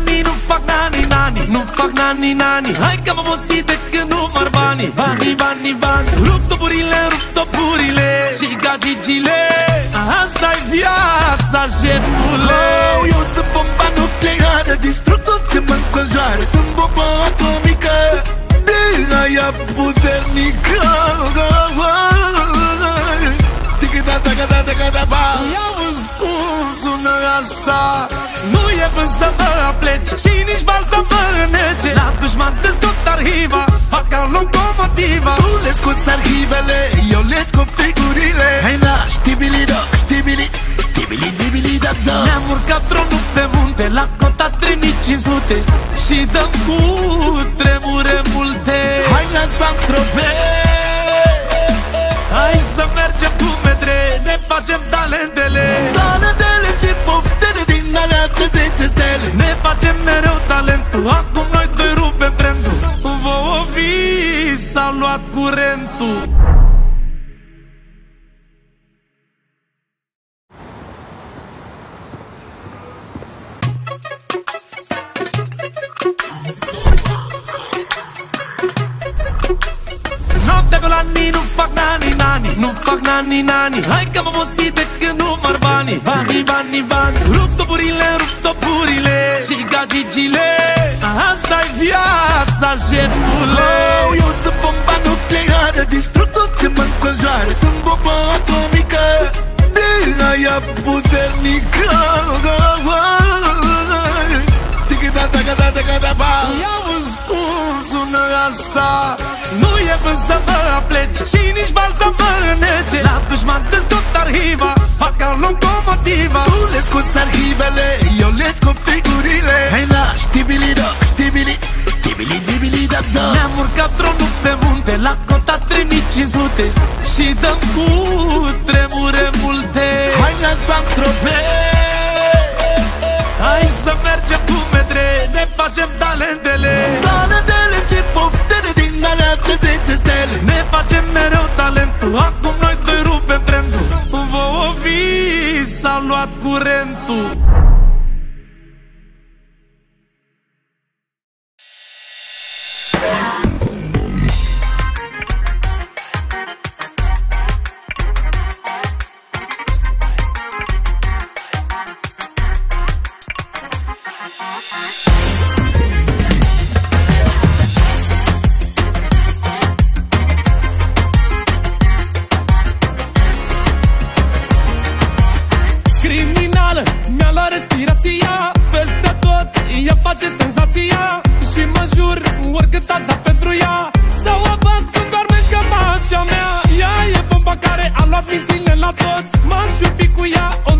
nani, nu fac nani, nani, nu fac nani, nani. Hai că m-am obosit de când număr banii. Banii, banii, bani. Rup topurile, rup topurile și gagigile. Asta-i viața, șefule. Eu sunt bomba nucleară, distrug tot ce mă înconjoară. Sunt bomba atomică, de aia puternică. I-auzi cum sună asta? Nu e vânt să mă aplece și nici val să mă înnece. La dușman te scot arhiva, fac ca locomotiva. Tu le scoți arhivele, eu le scot figurile. Hai na, știbili-do, știbili, tibili-dibili-da-da. Ne-am urcat tronul pe munte, la cota 3500 și dăm cu tremure multe. Hai la Saint-Tropez, hai să mergem cu metre, ne facem talentele. talentele și poftele din alea de 10 stele. Ne facem mereu talentul, acum noi doi rupem trendul. Vouă vi s-a luat curentul. Noaptea cu lanii, nu fac nani, nani, nu fac nani, nani. Hai că m-am obosit de când număr banii. Banii, banii, bani. Rup topurile și gagigile. Asta-i viața, șefule. Eu sunt bomba nucleară, distrug tot ce mă înconjoară. Sunt bomba atomică, de aia puternică. I-auzi cum sună asta? Nu e vânt să mă aplece și nici val să mă înnece. La dușman te scot arhiva, fac ca locomotiva. Tu le scoți arhivele, eu le scot figurile. Hai na, știbili-do, știbili, tibili-dibili-da-da. Ne-am urcat tronul pe munte, la cota 3500 și dăm cu tremure multe. Hai la Saint-Tropez, hai să mergem cu metre, ne facem talentele. talentele și poftele din alea de 10 stele. Ne facem mereu talentul, acum noi doi rupem trendul. Vouă vi s-a luat curentul. Criminală, mi-a luat respirația, peste tot ea face senzația. Și mă jur, oricât aș da pentru ea, să o văd când doarme în cămașa mea. Ea e bomba care a luat mințile la toți, m-aș iubi cu ea